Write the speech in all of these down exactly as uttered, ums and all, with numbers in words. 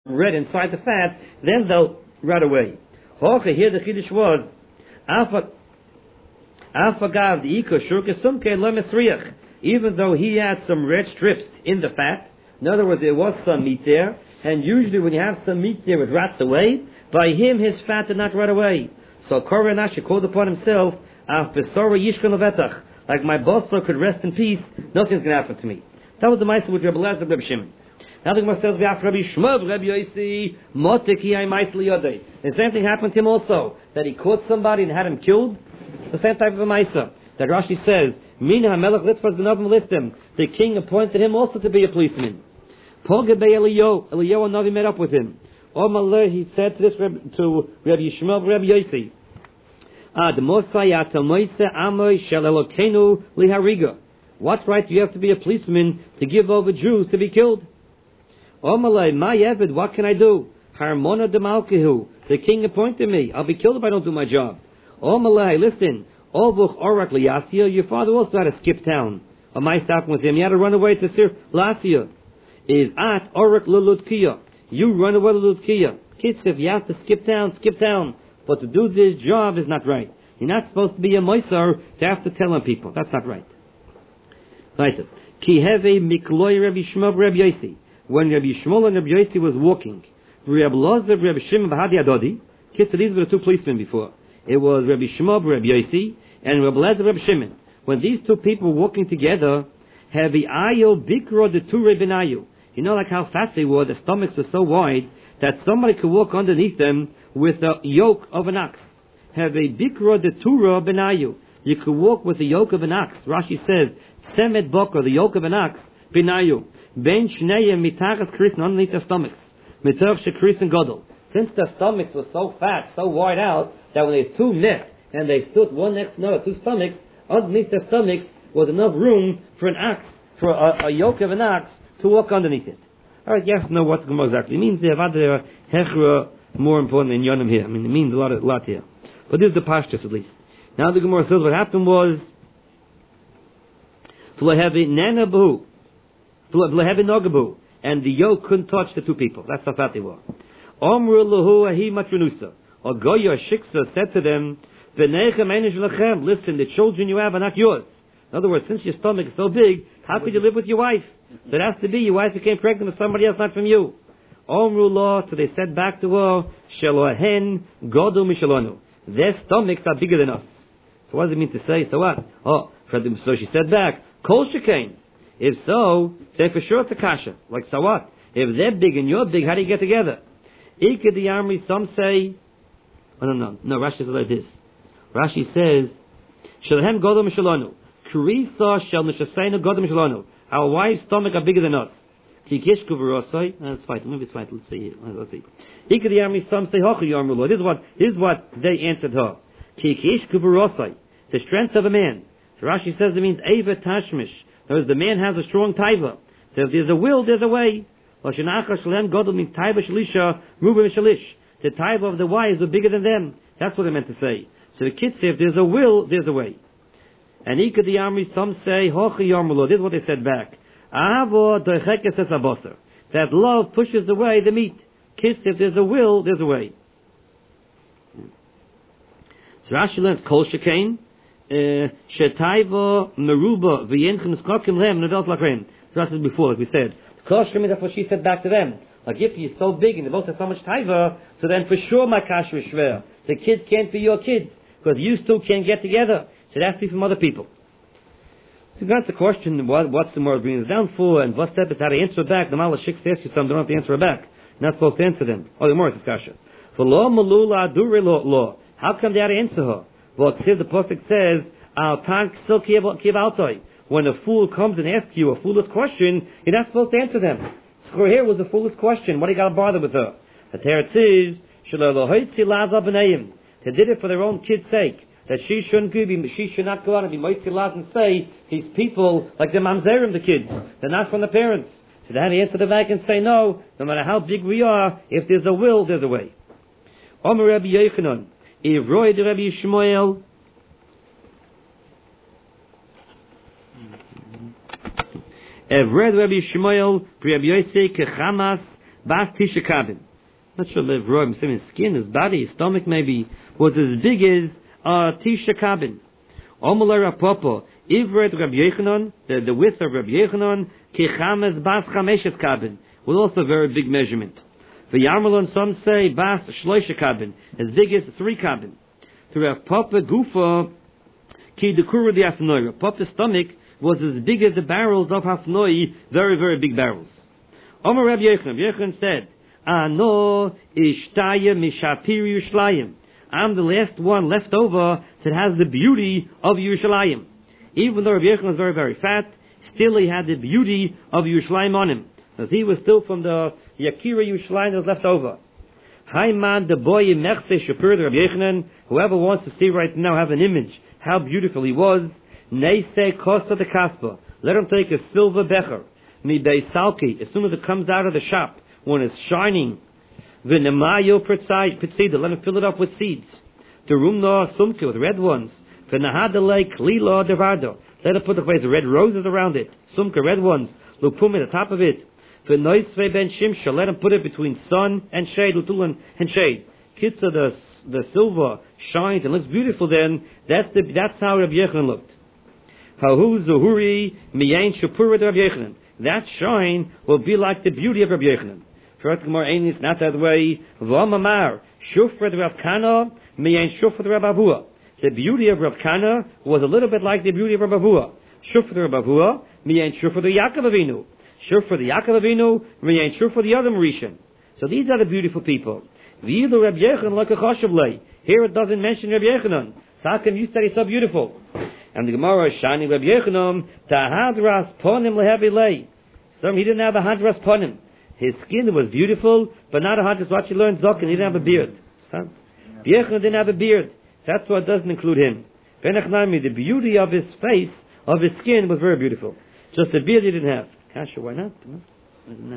red inside the fat, then they'll rot away. Hoche, here the Chiddush was, Alpha Alpha the Iko Shurka Sumke Lemesriach, even though he had some red strips in the fat, in other words, there was some meat there, and usually when you have some meat there, it rots away. By him, his fat did not rot away. So Korah Nashi called upon himself, Af Besora Yishkan Levetach, like my boss could rest in peace, nothing's going to happen to me. That was the Maisa with Rebbe Lezer, Rebbe Shimon. Now the Gemara says, Rabbi Shmuel, Rabbi Yossi, Moteki ay Maisa Liyodei. The same thing happened to him also, that he caught somebody and had him killed. The same type of a Maisa. That Rashi says, Mina HaMelech Litzvaz Benavim Listim. The king appointed him also to be a policeman. Pogebe Eliyahu, Eliyahu Navi met up with him. Omaleh, he said to this to Rabbi Shmuel, Rabbi Yossi, Ad Mosayat Moise Amoy Shel Elokeinu Lihariga. What right do you have to be a policeman to give over Jews to be killed? Omalei, my Eved, what can I do? Harmona de Malkehu, the king appointed me. I'll be killed if I don't do my job. Omalei, listen, Olvuch Orak Liasia, your father also had to skip town. Or my stopping with him, he had to run away to Sir Lasia. Is at Orak Lulutkia. You run away to Lulutkia. Kids, if you have to skip town, skip town. But to do this job is not right. You're not supposed to be a Moisar to have to tell on people. That's not right. Right. Ki heve mikloi Rabbi Shmuel Rabbi Yossi. When Rabbi Shmuel and Rabbi Yossi was walking, Rabbi Lozer, Rabbi Shimon, Bahadi Adodi, kids, so these were the two policemen before. It was Rabbi Shmuel, Rabbi Yossi, and Rabbi Lozer, Rabbi Shimon. When these two people were walking together, Hevi Ayo Bikro the two Rabbenayu. You know, like how fat they were, the stomachs were so wide that somebody could walk underneath them with a yoke of an ox. Hevi Bikro the two Rabbenayu. You could walk with the yoke of an ox. Rashi says, Semed Bokor, the yoke of an ox, Benayu. Ben Shneyem mitachas Krisen, underneath their stomachs. Mitach Krisen Godel. Since their stomachs were so fat, so wide out, that when they two met, and they stood one next to another, two stomachs, underneath their stomachs was enough room for an ox, for a, a yoke of an ox, to walk underneath it. Alright, you have to know what the Gemara exactly means. They have other hechra more important than Yonim here. I mean, it means a lot, a lot here. But this is the pashtus at least. Now the Gemara says what happened was, V'lehevi nanabu, v'lehevi nogabu, and the yoke couldn't touch the two people. That's how fat they were. Omru lahu ahi matrunusa. Or Goya Shiksa said to them, V'nechem enish lechem, listen, the children you have are not yours. In other words, since your stomach is so big, how could you live with your wife? So it has to be your wife became pregnant with somebody else, not from you. Omru lo, so they said back to her, Shelohen godu mishalonu. Their stomachs are bigger than us. So what does it mean to say? So what? Oh, so she said back, Kol shekain. If so, then for sure it's a kasha. Like, so what? If they're big and you're big, how do you get together? Ika the army, some say, oh no, no, no, Rashi says like this. Rashi says, Shalhem godom shalonu. Kurisa shal nishasayna godom shalonu. Our wife's stomach are bigger than us. Kikishku v'rosai. That's fine. Maybe it's fine. Let's see here. Let's see. Ika the army, some say, Hochi yarmulo. This is what, this is what they answered her. Kikishku v'rosai. The strength of a man. So Rashi says it means Eva Tashmish. That is, the man has a strong taiva. So if there's a will, there's a way. Lashanacha Shalem Godel means taiva shalisha, ruba shalish. The taiva of the wives are bigger than them. That's what I meant to say. So the kids say if there's a will, there's a way. And Ika the army, some say, Hochi Yarmulo. This is what they said back. Ahavo doichekes es abosar. That love pushes away the meat. Kids, if there's a will, there's a way. So Rashi learns Kol Shekain. Shetaiva meruba v'yenchem skokim lem nedalt lakrem. That's before, like we said. Koshkim, that's what she said back to them. Like if you're so big and they both have so much taiva, so then for sure my kasher is shver. The kids can't be your kids because you two can't get together. So it has to be from other people. So that's the question. What, what's the more bringing us down for, and what step is how to answer back? The Malach Shik asks you something, don't have to answer back. You're not supposed to answer them. Oh, the more discussion. For law malula adure law. How come they had to answer her? Well, the Pasuk says, "Al tank still kiv altoi." When a fool comes and asks you a foolish question, you're not supposed to answer them. So here was a foolish question. What do you got to bother with her? The teretz is, they did it for their own kid's sake. That she shouldn't be, she should not go out and be moitzi laz and say these people like the mamzerim, the kids, they're not from the parents. So they had to answer the back and say no. No matter how big we are, if there's a will, there's a way. Omer Rabbi Yochanan. Ivroid Rabbi Shmuel. Evred Rabbi Shmuel, Rabbi Yossi, Kechamas, Bas Tisha Kabin. Not sure if Roy, his skin, his body, his stomach maybe, was as big as uh, Tisha Kabin. Omalei Rav Papa, Ivret Rabbi Yechanan, the, the width of Rabbi Yechanan, Kechames Bas Chameshes Kabin, was also a very big measurement. The Yarmalon, some say Bas Shloisha Kabin, as big as three Kabin. To Rav Papa Gufa, Ki Dekura the Hafnoi. Rav Papa's stomach was as big as the barrels of Hafnoi, very, very big barrels. Omar Rabbi Yechanan, Yechanan said, Ano Ishtaya Mishapir Yerushalayim. I'm the last one left over that has the beauty of Yerushalayim. Even though Rabbi Yechanan was very, very fat, still he had the beauty of Yerushalayim on him. Because he was still from the Yakira Yerushalayim that was left over. Haiman the boy in Mechse Shapur, Rabbi Yechanan, whoever wants to see right now, have an image, how beautiful he was. Neisei Kosta the Kaspa. Let him take a silver becher. Mi Beisalki, as soon as it comes out of the shop, when it's shining. V'nemayo Pitzida, let him fill it up with seeds. The Rumna Sumke, with red ones. V'nahadalei Klila Devado, let him put the place red roses around it. Sumke, red ones. Lupum at the top of it. V'noisve Ben Shimsha, let him put it between sun and shade, Lutulan and shade. Kitza, the, the silver shines and looks beautiful then. That's the, that's how Rabbi Yechanan looked. Hahu Zuhuri Miyain Shapura Rabbi Yechanan. That shine will be like the beauty of Rabbi Yechanan. It's not that way. V'amamar Shufred Rav Kana Miyain Shufred Rav Avua. The beauty of Rav Kana was a little bit like the beauty of Rav Avua. Shufred Rav Avua Miyain Shufred Yaakov Avinu. Shufred Yaakov Avinu Miyain Shufred the other Mauritian. So these are the beautiful people. V'yidu Rabbi Yechanan like a chashavlei. Here it doesn't mention Rabbi Yechanan. So how come you said he's so beautiful? And the Gemara is shining Rabbi Yechanan, Tahadras Ponim Lehevilei. So he didn't have a Hadras Ponim. His skin was beautiful, but not a Hadras. What you learned, Zokin, he didn't have a beard. Rabbi Yechanan didn't have a beard. That's what doesn't include him. Benachnami, the beauty of his face, of his skin, was very beautiful. Just the beard he didn't have. Kasha, why not? No.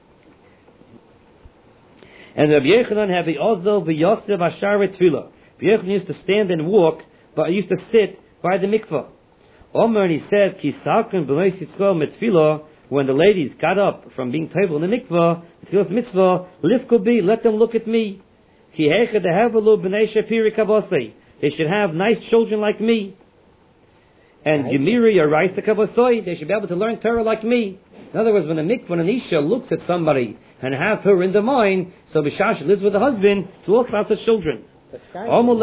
And Rabbi Yechanan had the Ozel, the Yosef, Asharet Tefillah. Rabbi Yechanan used to stand and walk, but he used to sit by the mikvah. Omer, and he said, Ki salken b'nei Yisrael mitzvila, when the ladies got up from being table in the mikvah, Tefillah's mitzvah, lifku bi, let them look at me. Ki hecha dehavelu b'nei shapiri kavosei. They should have nice children like me. And Gemiri or Raisa Kavosoi, they should be able to learn Torah like me. In other words, when a mikvah, when an isha looks at somebody and has her in the mind, so Bishash lives with the husband to look about the children. Aren't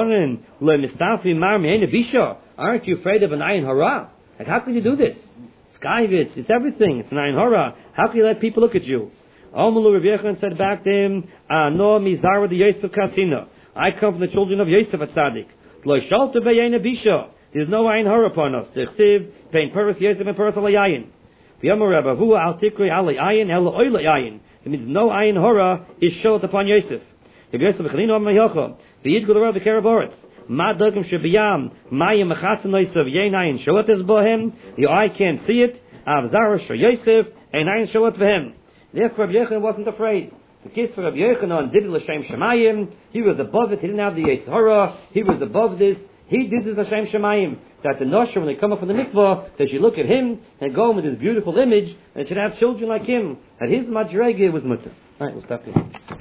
you afraid of an ayin hara? Like, how can you do this? It's gaivitz, it's everything, it's an ayin hara. How can you let people look at you? Amalu Rabbi Yechanan said back to him, no mizara the Yosef Kasina. I come from the children of Yosef at Tzaddik. Lo shalta b'yayin abisha. There's no ayin hara upon us. The chsiv, pain peres Yosef and peres alayayin. V'yamar Rabbi Hua al tikri alay ayin ela oila ayin. It means no ayin hara is showed upon Yosef. Rabbi Yosef b'chalino am V'yidgu l'rav b'keraboretz. Ma dogim shebiyam. Mayim mechasen noisav. Yein ayin showat is bohem. The eye can't see it. Avzara sho Yosef. Ein ayin showat v'hem. Therefore Rabbi Yechanan wasn't afraid. The kids of Rabbi Yechanan did l'shem shemayim. He was above it. He didn't have the Yetzer Hara. He was above this. He did this l'shem shemayim. That the nosher, when they come up from the mikvah, they should look at him and go with his beautiful image and should have children like him. That his madrege was mutter. Alright, we'll stop here.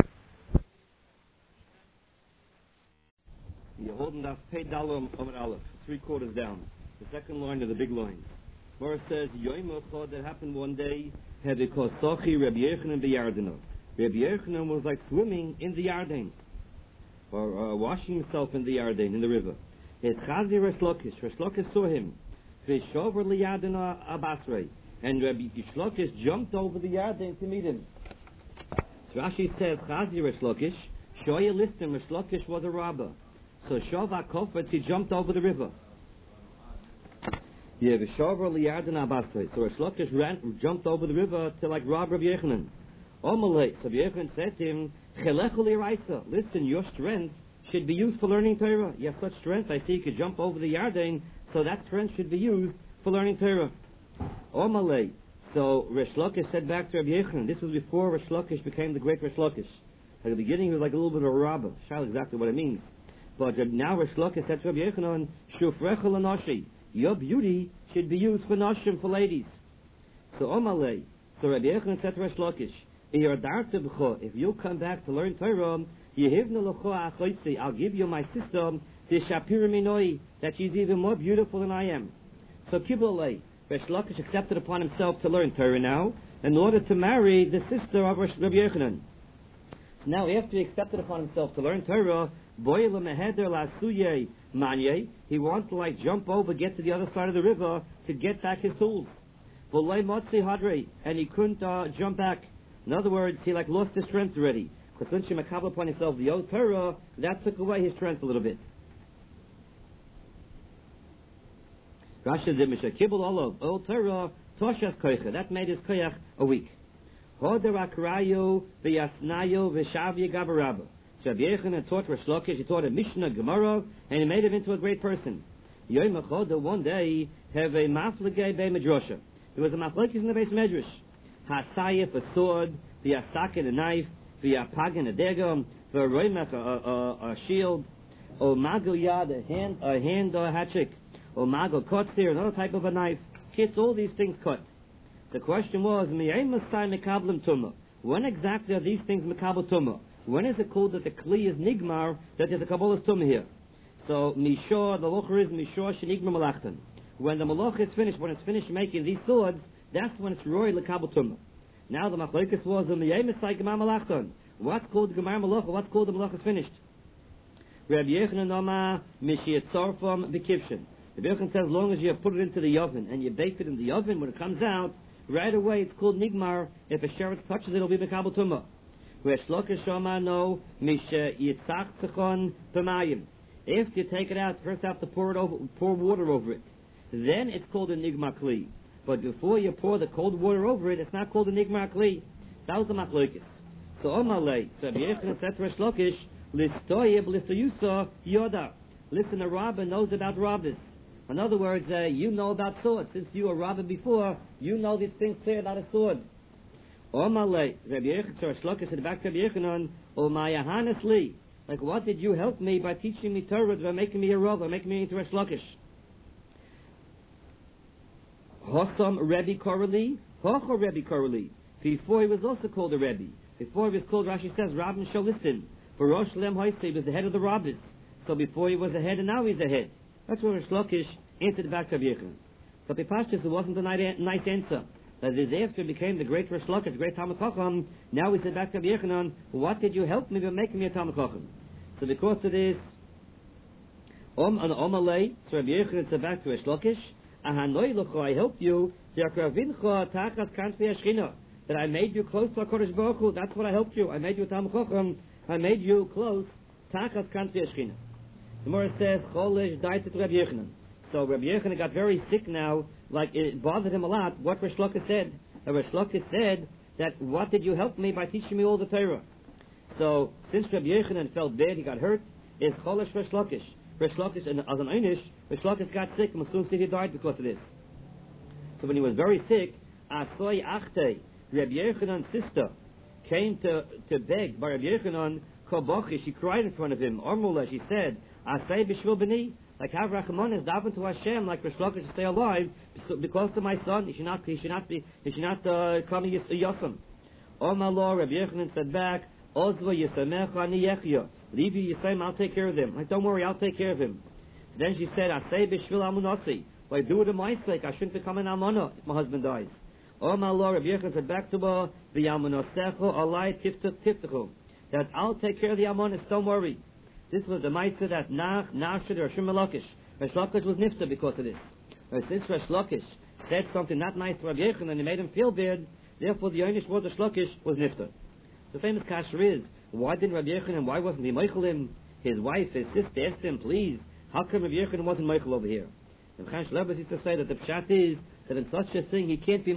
You're holding that pay dollar over aleph, three quarters down. The second line of the big line. Where it says, Yoim Ochad, that happened one day, had it called Sochi Rabbi Yechanan b'Yardeno. Rabbi Yechanan was like swimming in the Yarden, or uh, washing himself in the Yarden, in the river. It Chazi Resh Lakish, Resh Lakish saw him. V'shover liyadeno abasrei. And Rabbi Lakish jumped over the Yarden to meet him. So Rashi says, Chazi Resh Lakish, Shoya listed Resh Lakish was a robber. So Shova Kofetz, he jumped over the river. Yeah, the Shova Liyadin Abasai. So Resh Lakish ran, jumped over the river to like rob Rabbi Yechanan. Omalei. So Rabbi Yechanan said to him, Chelechu Liraisa. Listen, your strength should be used for learning Torah. You have such strength. I see you could jump over the Yarden, so that strength should be used for learning Torah. Omalei. So Resh Lakish said back to Rabbi Yechanan. This was before Resh Lakish became the great Resh Lakish. At the beginning, he was like a little bit of a robber. Shall exactly what it means. But now Resh Lakish said to Rabbi Yechanan, Shufrecha l'noshi. Your beauty should be used for noshim, for ladies. So Omalei. So Rabbi Yechanan said to Resh Lakish, If you come back to learn Torah, I'll give you my sister, that she's even more beautiful than I am. So Kibbolei, Resh Lakish accepted upon himself to learn Torah now, in order to marry the sister of Rabbi Yochanan. Now, after he accepted upon himself to learn Torah, he wanted to like jump over, get to the other side of the river to get back his tools. And he couldn't uh, jump back. In other words, he like lost his strength already. Because once he makabel upon himself the old Torah, that took away his strength a little bit. Rashi said, "Misha kibul olav old Torah toshas koicha." That made his koyach a week. Hoder akrayu v'yasnayu v'shavya gabarabba. Rabbi Yochanan taught Resh Lakish. He taught a Mishnah Gemara, and he made him into a great person. Yom Echad, one day, have a maflegei bei medrasha. There was a maflegis in the base medrash. Hasayif, a sword, the asakin, a knife, the apagin, a dagger, the roimach, a shield, or magel yad, a hand, a hand or a hatchik, or magel kotzir, another type of a knife. Kids, all these things cut. The question was, when exactly are these things mekabel tumah? When is it called that the kli is nigmar, that there's a kabbalas tumah here? So, mishor, the locher is mishor shenigmar malachtan. When the malach is finished, when it's finished making these swords, that's when it's roy lekabel tumah. Now the machlokes was in the yemisai gemar malachtan. What's called gemar malach? What's called the malach is finished? Rabbi Yochanan Nama mishiyatzarfam bekivshin. The Yochanan says, as long as you put it into the oven and you bake it in the oven, when it comes out, right away it's called nigmar. If a sheretz touches it, it'll be mekabel tumah. Resh Lakish Shama no mishiyitzach tzachon b'mayim. If you take it out, first have to pour it over, pour water over it. Then it's called a nigmar kli. But before you pour the cold water over it, it's not called a nigmar kli. That was the machlokes. So Omalei, so Rabbi Yochanan said to Resh Lakish, listoyib listoyusa yoda. Listen, a rabbi knows about rabbis. In other words, uh, you know about swords. Since you were a rabbi before, you know these things clear about a sword. Omalei, Rabbi Yochanan, so Resh Lakish said back to Rabbi Yochanan, O mayahanes li. Like, what did you help me by teaching me Torah, by making me a rabbi, by making me into Resh Lakish? Hossam Rebbe Korali, Hocho Rebbe Korali. Before he was also called a Rebbe. Before he was called, Rashi says, Rabbin Shalistin. For Rosh Lem Hoyse, he was the head of the rabbis. So before he was the head, and now he's the head. That's what Resh Lakish answered back to Rabbi Yochanan. So Pipashtis, it wasn't a nice answer. That is, after he became the great Resh Lakish, great Talmud Chacham, now he said back to Rabbi Yochanan, what did you help me by making me a Talmud Chacham? So because of this, Om an Omalei, so Rabbi Yochanan said back to Resh Lakish, I helped you, that I made you close to HaKadosh Baruch Hu. That's what I helped you. I made you a Talmud Chacham. I made you close. Tachas Kanfi Ashkina. The Gemara says, Cholesh died to Rabbi Yochanan. So Rabbi Yochanan got very sick now, like it bothered him a lot, what Resh Lakish said. And Resh Lakish said that, what did you help me by teaching me all the Torah? So, since Rabbi Yochanan felt bad, he got hurt, is Cholesh Resh Lakish. Resh Lakish, and as an Einish, Resh Lakish got sick, and soon he died because of this. So when he was very sick, Asoy Achte, Rabbi Yochanan's sister, came to, to beg by Rabbi Yochanan, Kobochi, she cried in front of him, Ormula, she said, Asay B'shvil B'ni, like have Rachman is daven to Hashem, like Resh Lakish to stay alive, because to my son, he should not, he should not be, he should not uh, come Yosam. Oh my Lord, Rabbi Yochanan said back, Ozva Yisamech Ani Yechya, leave you Yisrael, I'll take care of him. Like, don't worry, I'll take care of him. So then she said, Asay B'shvil Amunasi, like, do it in my sake, I shouldn't become an Almana if my husband dies. Oh my Lord, Rabbi Yochanan said back to her, the Almanasecho Alai Tiftechu, that I'll take care of the Almanas, don't worry. This was the Maisa that Nach, Nashid, or Shimon Lakish. Resh Lakish was nifta because of this. But since Resh Lakish said something not nice to Rabbi Yochanan and it made him feel bad, therefore the Einish word of Lakish was nifta. The famous kasher is, why didn't Rabbi Yochanan, why wasn't he Meichel him? His wife, his sister asked him, please, how come Rabbi Yochanan wasn't Meichel over here? And Chaim Shleibus used to say that the pshat is that in such a thing he can't be